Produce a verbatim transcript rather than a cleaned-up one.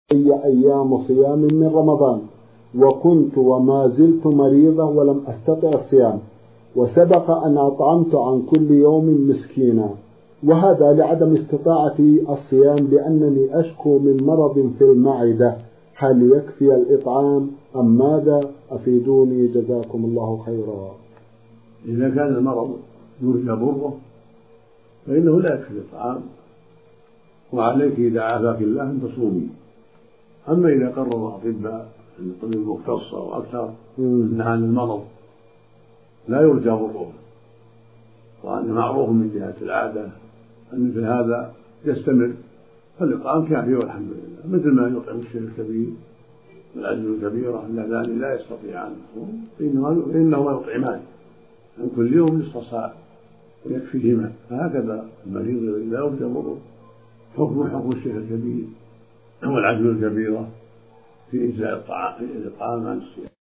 أي أيام صيام من رمضان، وكنت وما زلت مريضة ولم أستطع الصيام، وسبق أن أطعمت عن كل يوم مسكينا، وهذا لعدم استطاعتي الصيام لأنني أشكو من مرض في المعدة. هل يكفي الإطعام أم ماذا؟ أفيدوني جزاكم الله خيرا. إذا كان المرض يرجى ضره فإنه لا يكفي الإطعام، وعليك إذا عافاك الله أن تصومي. أما إذا قرر الأطباء الطب المختص أو أكثر أن هذا المرض لا يرجى ضره، وأنه معروف من جهة العادة أن مثل هذا يستمر، فالإطعام كافي والحمد لله، مثل ما يطعم الشيخ الكبير والعجز الكبيرة اللذان لا يستطيعان الصوم فإنهما يطعمان عن كل يوم نصف صاع ويكفيهما. فهكذا المريض الذي لا يرجى ضره حكم حكم الشيخ الكبير والعجز الكبيرة في إجزاء الطعام عن الصيام.